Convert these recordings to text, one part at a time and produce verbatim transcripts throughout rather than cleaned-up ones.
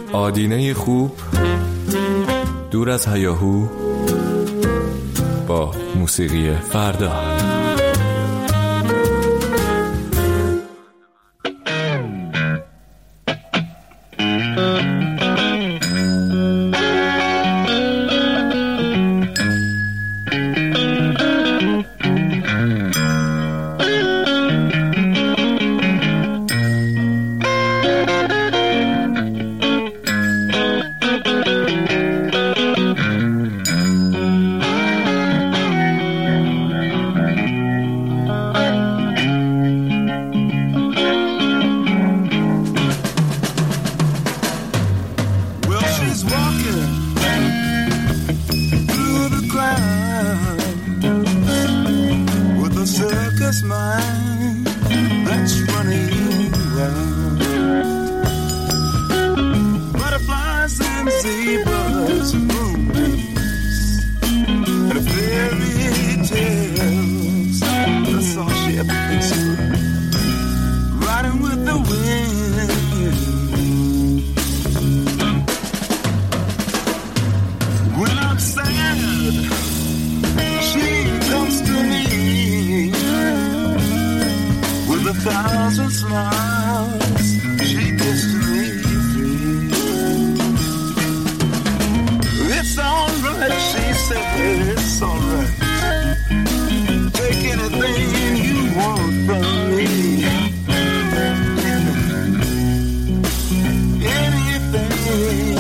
آدینه خوب دور از هیاهو با موسیقی فردا. Thousand smiles, she kissed me free. It's alright, she said, it's alright. Take anything you want from me. Anything.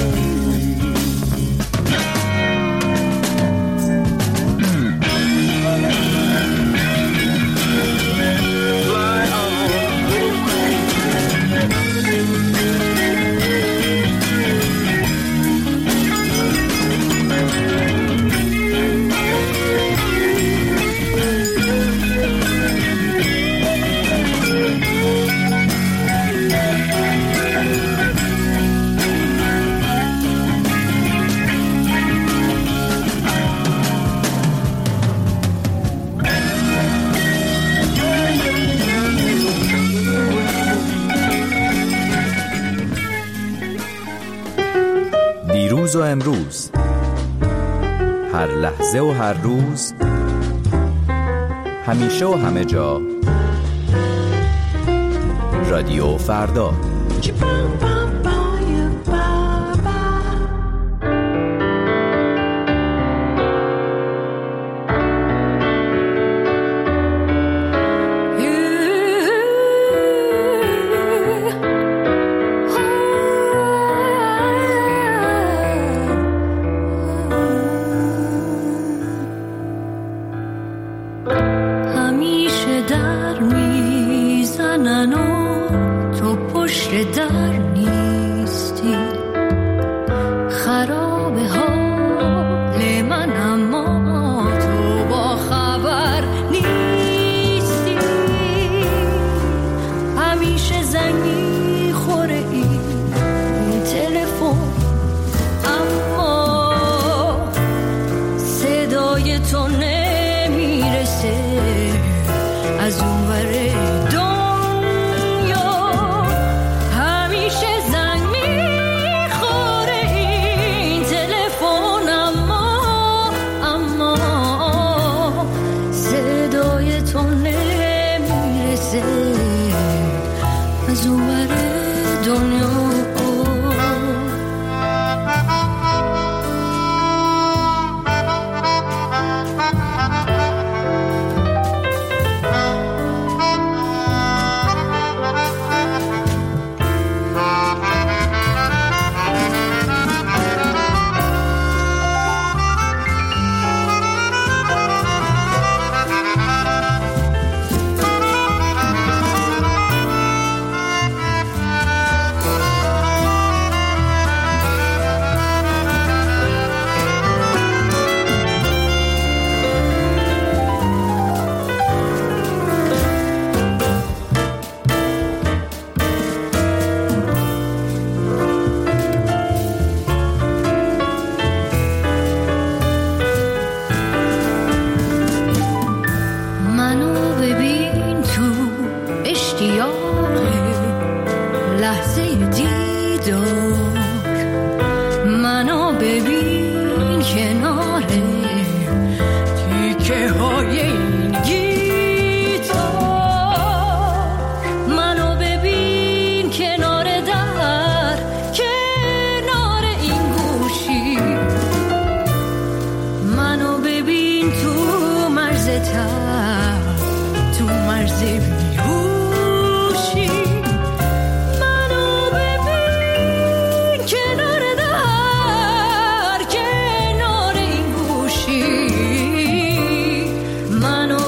دیروز و امروز، هر لحظه و هر روز، همیشه و همه جا، رادیو فردا. های این گیتار. منو ببین کنار در، کنار این گوشی. منو ببین تو مرز تب، تو مرز بیهوشی. منو ببین کنار در، کنار این گوشی. منو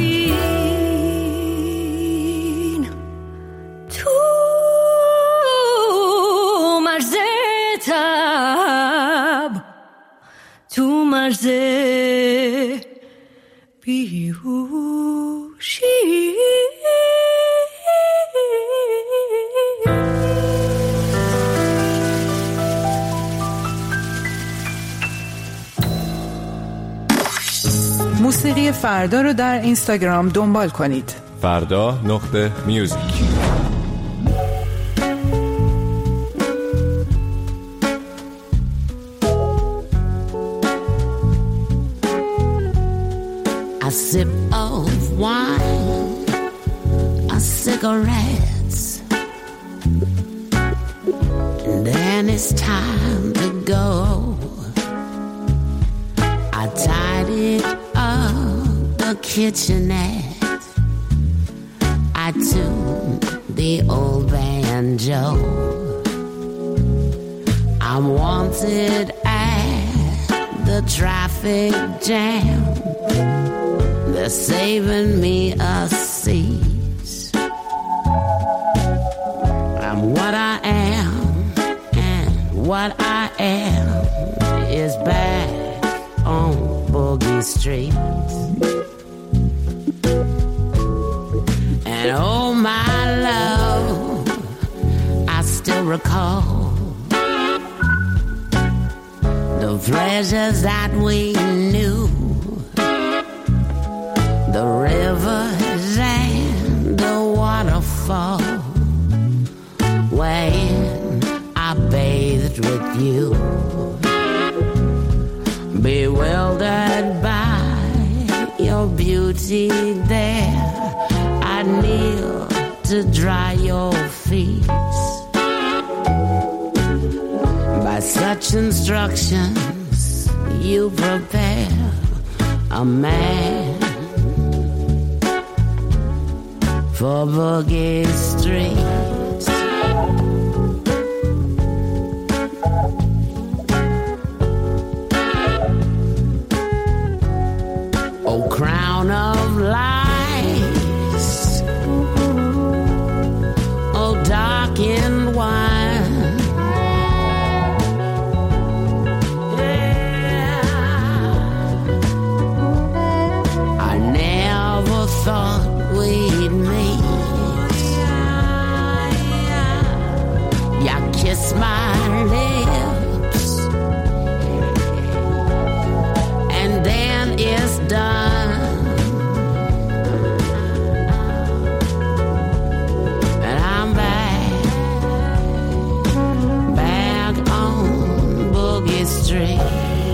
ببین تو مرز تب، تو مرز بیهوشی. موسیقی فردا رو در اینستاگرام دنبال کنید. فردا نقطه میوزیک. A sip of wine, a cigarettes, and then it's time to go. I tidied up the kitchenette, I tuned the old banjo. I'm wanted at the traffic jam, they're saving me a seat. I'm what I am, and what I am is back on Boogie Street. And oh my love, I still recall the pleasures that we knew, the rivers and the waterfall, when I bathed with you, bewildered by your beauty there. I kneel to dry your feet. By such instructions you prepare a man for Boogie Street. Oh, crown of lights, oh, darkened wine. Yeah. I never thought we'd meet. You kiss my lips, and then it's done. And I'm back, back on Boogie Street.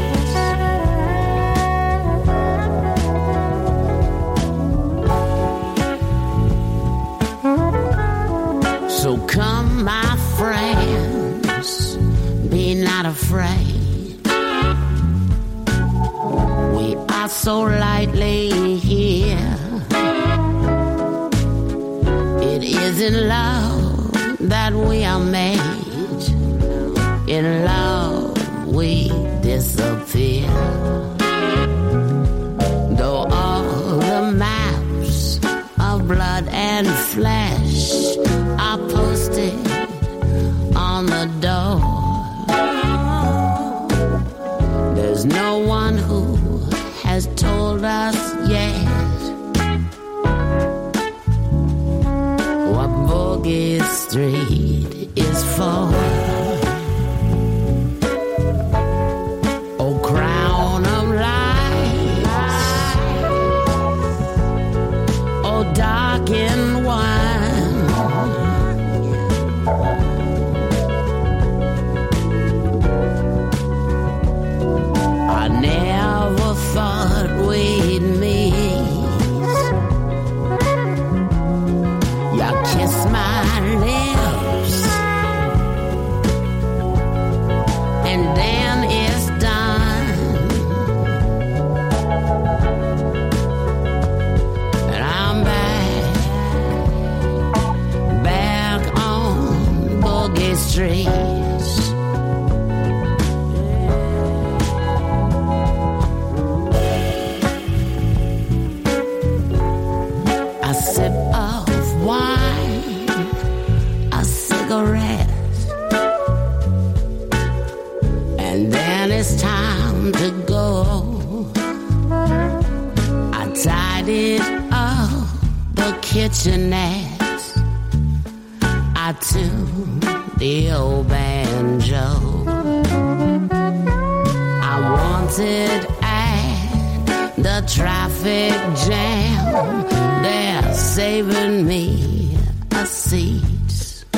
So come, my friends, be not afraid. We are so lightly here. It is in love that we are made. In love we disappear. Though all the maps of blood and flesh are posted on the door, there's no one who has told us yet what Boogie Street is for. Oh, crown of lights, oh, darkened wine. I never thought we'd meet. tidied up the kitchenette, I tuned the old banjo. I wanted at the traffic jam, they're saving me a seat.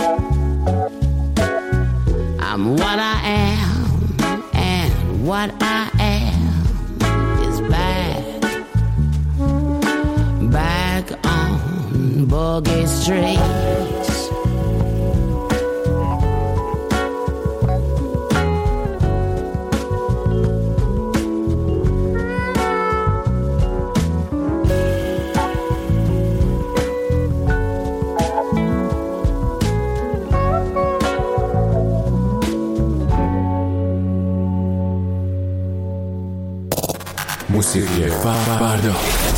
I'm what I am, and what I am is back, back on Boogie Street. موسیقی فردا.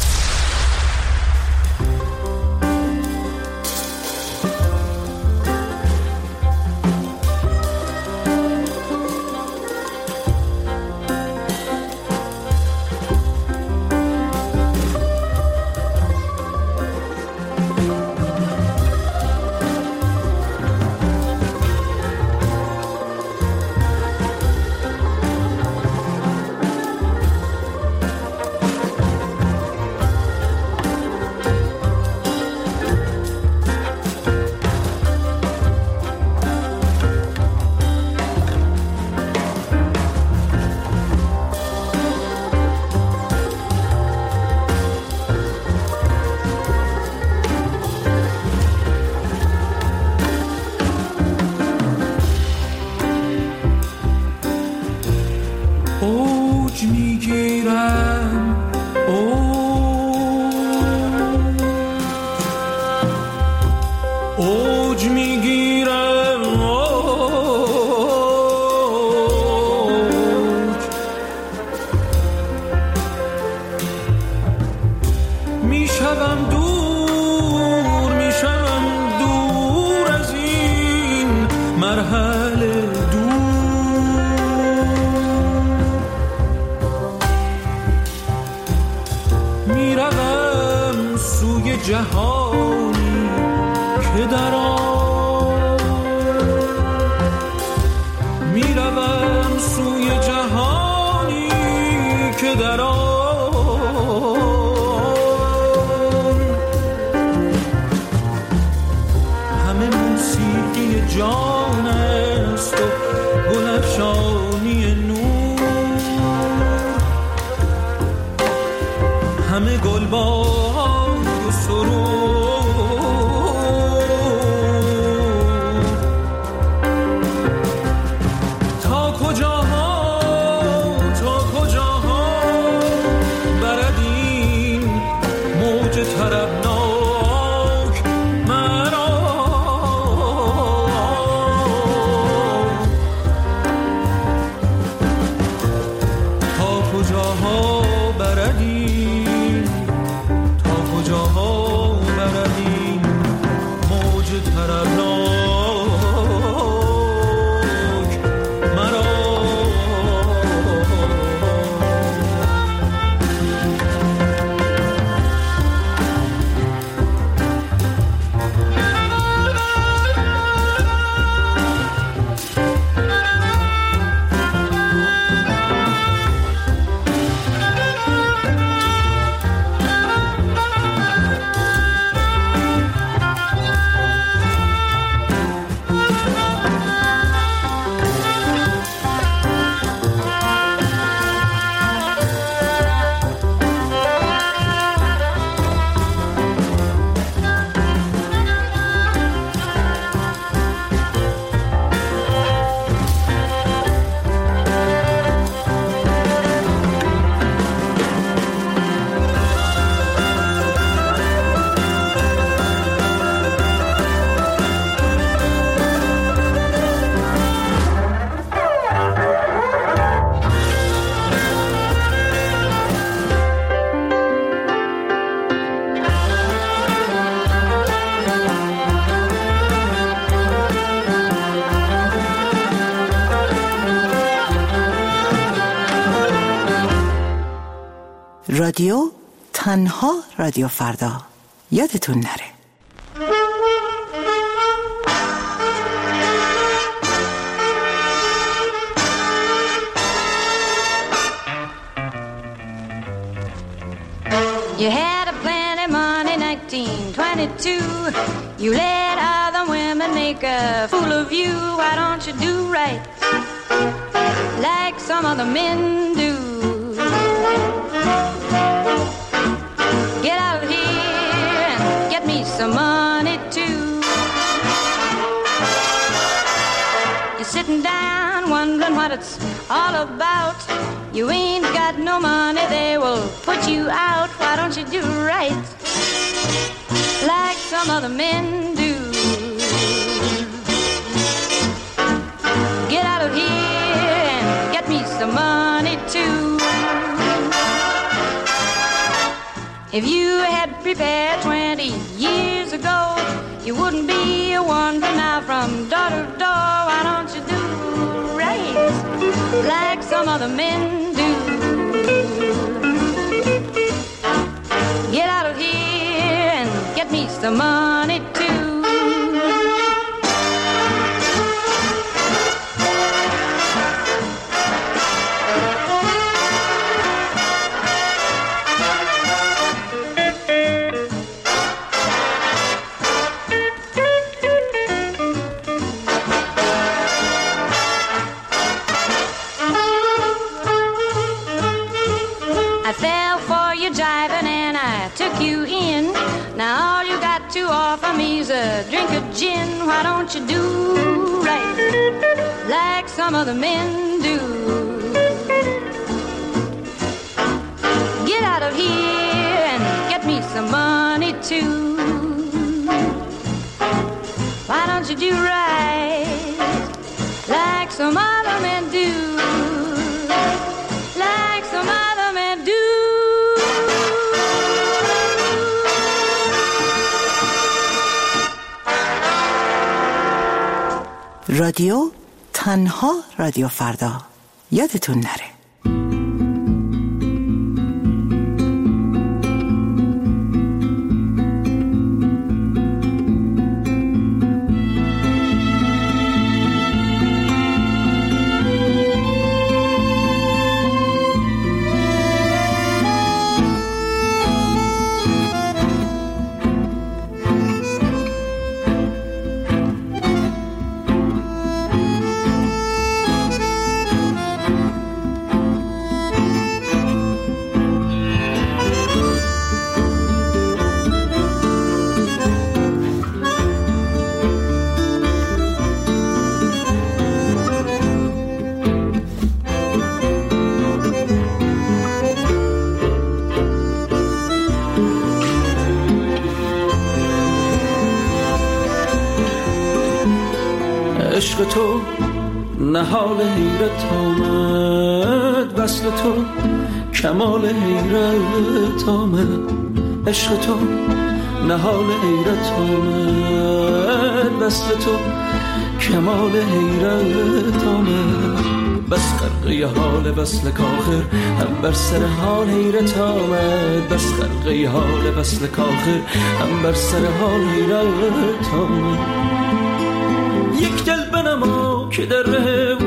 جهانی که در آن میروم، سوی جهانی که در آن همه موسیقی جان است و گلفشانی نور، همه گلبان رادیو تنها رادیو فردا. یادتون نره. You had a plenty money, nineteen twenty-two. You let other women make a fool of you. Why don't you do right like some other men do? Get out of here and get me some money too. You're sitting down wondering what it's all about. You ain't got no money, they will put you out. Why don't you do right like some other men do? Get out of here and get me some money too. If you had prepared twenty years ago, you wouldn't be wandering now from door to door. Why don't you do right like some other men do? Get out of here and get me some money too. Offer me's a drink of gin. Why don't you do right like some other men do? Get out of here and get me some money too. Why don't you do right like some other men do? Like some other men do. رادیو تنها رادیو فردا. یادتون نره. عشق تو نهال حیرت آمد، وصل تو کمال حیرت آمد. عشق تو نهال حیرت آمد، وصل تو کمال حیرت آمد. بس خرقه حال وصل کاخر هم بر سر حال حیرت آمد. بس خرقه حال وصل کاخر هم بر سر حال حیرت آمد. یک دل بنما که در ره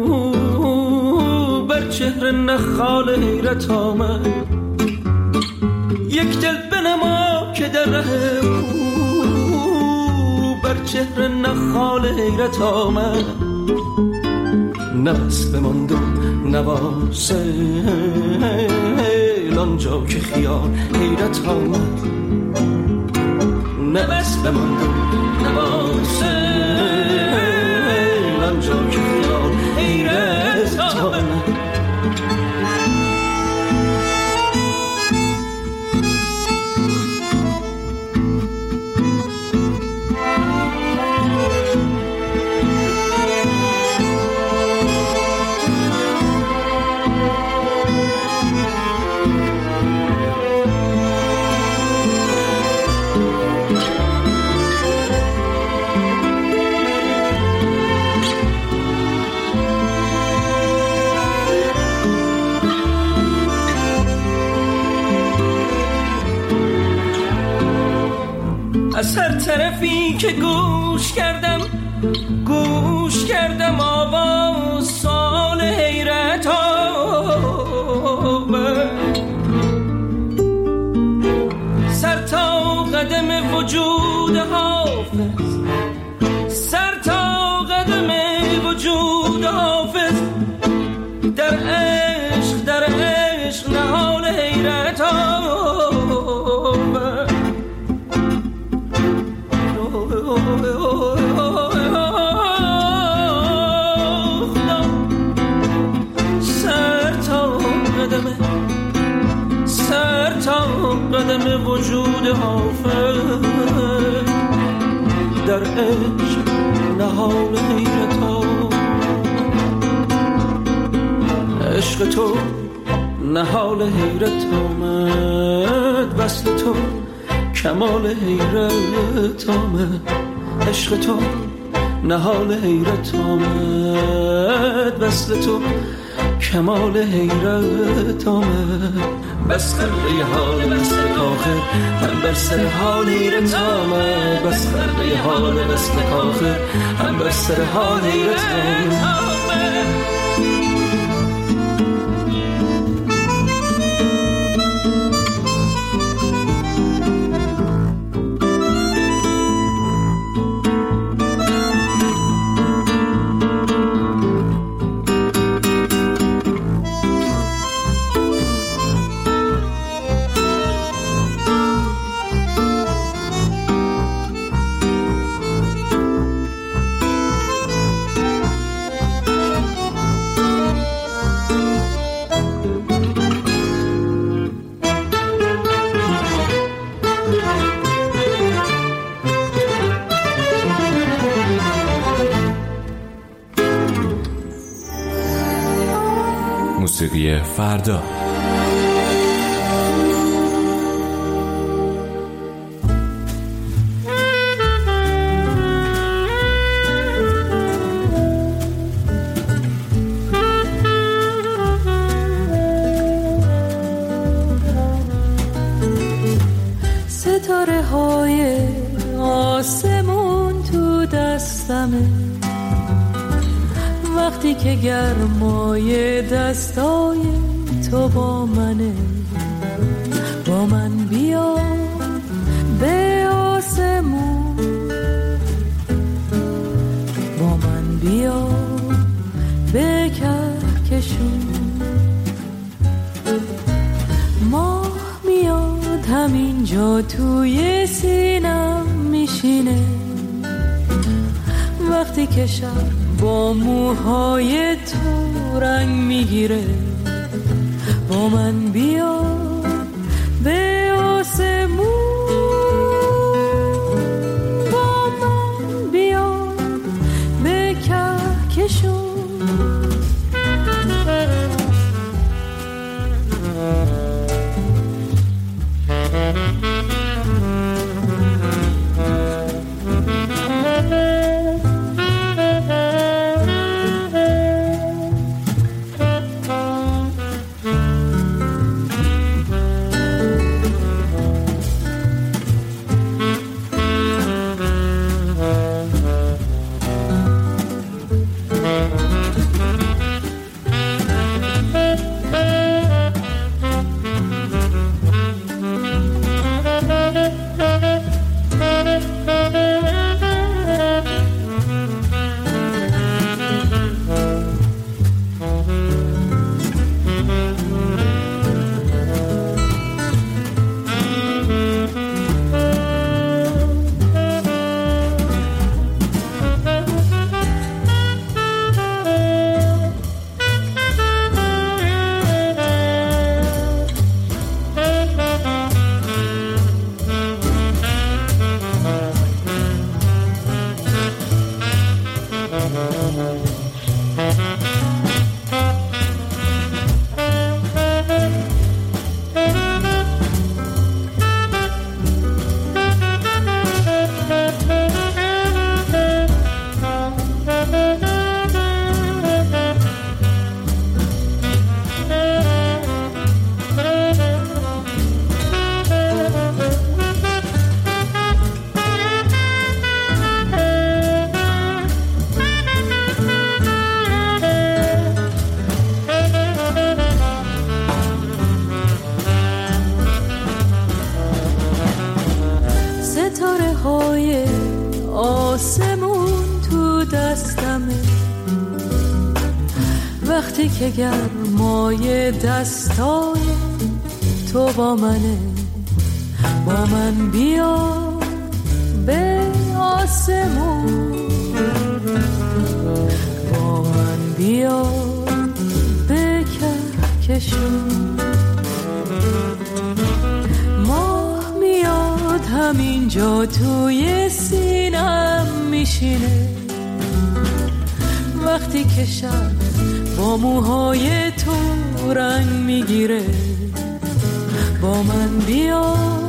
او بر چهره نخال حیرت آمد. یک دل بنما که در ره او بر چهره نخال حیرت آمد. نفس بماند و نواسل آنجا که خیال حیرت آمد. نفس بماند و نواسل آنجا که خیال حیرت آمد. از هر طرفی که گوش کردم گوش کردم آواز سال حیرت آور سر تا قدم وجود حافظ سر تا قدم وجود حافظ در عشق در عشق نهال حیرت آور سر تا قدم سر تا قدم وجود حافظ در عشق نهال حیرت عشق تو نهال حیرت آمد وصل تو کمال حیرت آمد عشق تو نهال حیرت آمد وصل تو کمال حیرت آمد بس خرقه حال وصل آخر هم بر سر حال حیرت آمد بس خرقه حال وصل آخر هم بر سر حال حیرت آمد موسیقی فردا. ستاره های آسمون تو دستمه وقتی که گرمای دستای تو با منه با من بیا به آسمون با من بیا به کهکشون ماه میاد همینجا توی سینم میشینه وقتی که شب با موهای تو رنگ میگیره با من بیا به آسمون با من بیا به کهکشون آسمون تو دستمه، وقتی که گرمای دستای تو با منه. با من بیا به آسمون، با من بیا به کهکشون. ماه میاد همینجا توی سینم میشینه، وقتی که شب با موهای تو رنگ میگیره. با من بیا